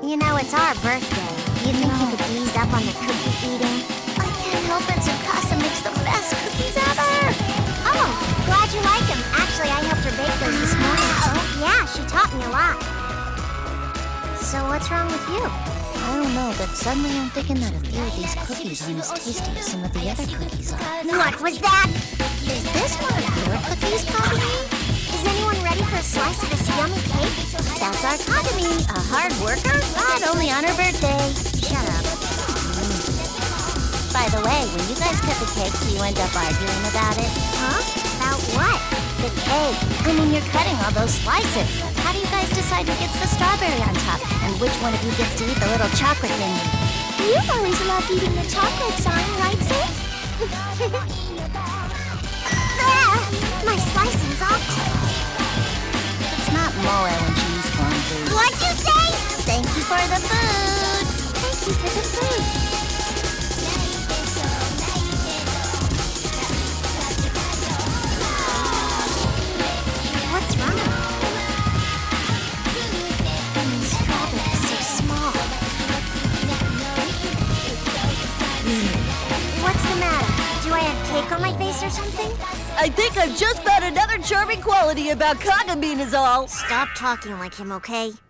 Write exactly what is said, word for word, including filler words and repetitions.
You know, it's our birthday. You think you could ease up on the cookie eating? I can't help it. Tsukasa makes the best cookies ever. Oh, glad you like them. Actually, I helped her bake those this morning. Oh, yeah, she taught me a lot. So what's wrong with you? I don't know, but suddenly I'm thinking that a few of these cookies aren't as tasty as some of the other cookies are. What was that? Is this one of your cookies, Kagami? Is anyone ready for a slice of this yummy cake? That's our Kagami, a hard worker, but only on her birthday. Shut up. Mm. By the way, when you guys cut the cake, do you end up arguing about it? Huh? About what? The cake. I mean, you're cutting all those slices. How do you guys decide who gets the strawberry on top, and which one of you gets to eat the little chocolate thingy? You've always loved eating the chocolate sign, right, sis? Ah, my slicing's off. It's not moe when she eats corn food. What'd you say? Thank you for the food. Thank you for the food. What's wrong? These strawberries so small. What's the matter? Do I have cake on my face or something? I think I've just found another charming quality about Kagami is all. Stop talking like him, okay?